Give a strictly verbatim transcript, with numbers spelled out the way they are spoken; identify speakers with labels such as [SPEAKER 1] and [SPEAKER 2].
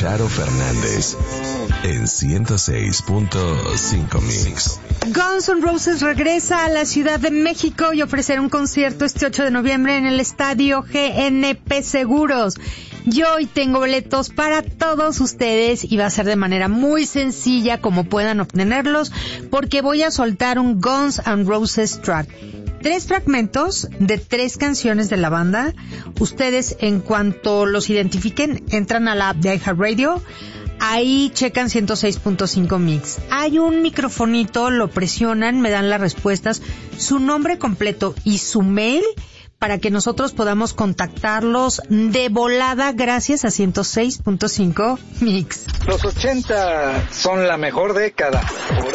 [SPEAKER 1] Charo Fernández en ciento seis punto cinco Mix.
[SPEAKER 2] Guns N' Roses regresa a la Ciudad de México y ofrecerá un concierto este ocho de noviembre en el estadio G N P Seguros. Yo hoy tengo boletos para todos ustedes y va a ser de manera muy sencilla como puedan obtenerlos, porque voy a soltar un Guns N' Roses track. Tres fragmentos de tres canciones de la banda. Ustedes, en cuanto los identifiquen, entran a la app de iHeartRadio. Ahí checan ciento seis punto cinco Mix. Hay un microfonito, lo presionan, me dan las respuestas, su nombre completo y su mail para que nosotros podamos contactarlos de volada gracias a ciento seis punto cinco Mix.
[SPEAKER 3] Los ochenta son la mejor década.